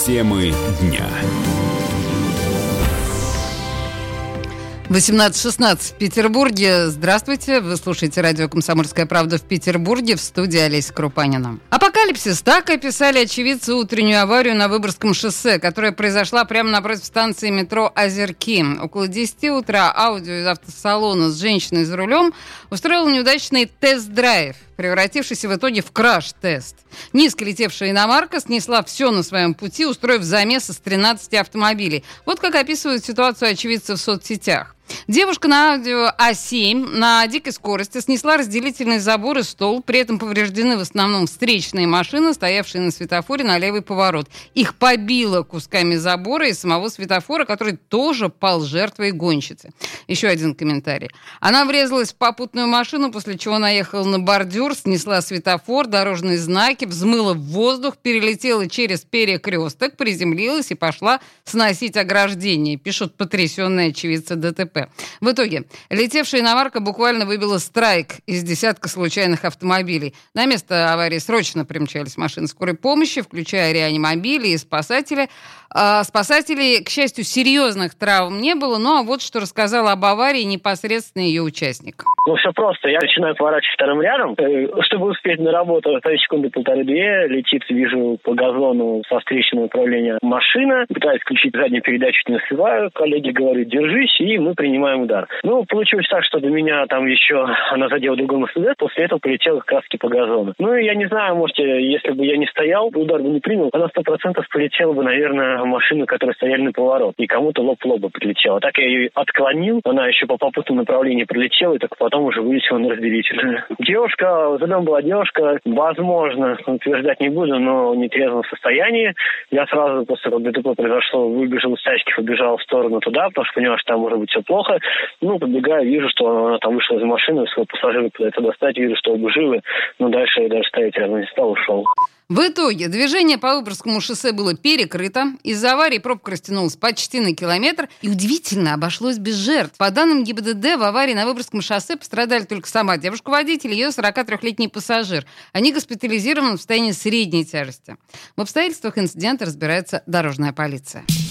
Темы дня. 18:16 в Петербурге. Здравствуйте, вы слушаете радио «Комсомольская правда» в Петербурге, в студии Олеся Крупанина. Апокалипсис. Так описали очевидцы утреннюю аварию на Выборгском шоссе, которая произошла прямо напротив станции метро «Озерки». Около 10 утра аудио из автосалона с женщиной за рулем устроил неудачный тест-драйв, превратившийся в итоге в краш-тест. Низко летевшая иномарка снесла все на своем пути, устроив замес из 13 автомобилей. Вот как описывают ситуацию очевидцы в соцсетях. Девушка на аудио А7 на дикой скорости снесла разделительный забор и стол. При этом повреждены в основном встречные машины, стоявшие на светофоре на левый поворот. Их побило кусками забора и самого светофора, который тоже пал жертвой гонщицы. Еще один комментарий. Она врезалась в попутную машину, после чего наехала на бордюр, снесла светофор, дорожные знаки, взмыла в воздух, перелетела через перекресток, приземлилась и пошла сносить ограждение, пишут потрясенные очевидцы ДТП. В итоге летевшая иномарка буквально выбила страйк из десятка случайных автомобилей. На место аварии срочно примчались машины скорой помощи, включая реанимобили и спасатели. Спасателей, к счастью, серьезных травм не было, ну а вот что рассказал об аварии непосредственно ее участник. Все просто. Я начинаю поворачивать вторым рядом. Чтобы успеть на работу, стоит секунды полторы-две, летит, вижу по газону со встречного направления машина. Пытаюсь включить заднюю передачу, не успеваю. Коллеги говорят, держись, и мы принимаем удар. Получилось так, что до меня там еще она задела другой Мерседес, после этого полетела как раз по газону. Я не знаю, может, если бы я не стоял, удар бы не принял, она 100% полетела бы, наверное, машину, которые стояли на поворот, и кому-то лоб в лоб бы прилетела. Так я ее отклонил, она еще по попутному направлению прилетела, и только потом уже вылетела на разделительную. Девушка, за рулем была девушка, возможно, утверждать не буду, но в нетрезвом состоянии. Я сразу после того, как ДТП произошло, выбежал из тачки, побежал в сторону туда, потому что понял, что там может быть все плохо. Подбегаю, вижу, что она там вышла из машины, своего пассажира пытается достать, вижу, что оба живы, дальше я даже стоять рядом не стал, ушел. В итоге движение по Выборгскому шоссе было перекрыто, из-за аварии пробка растянулась почти на километр и, удивительно, обошлось без жертв. По данным ГИБДД, в аварии на Выборгском шоссе пострадали только сама девушка-водитель и ее 43-летний пассажир. Они госпитализированы в состоянии средней тяжести. В обстоятельствах инцидента разбирается дорожная полиция.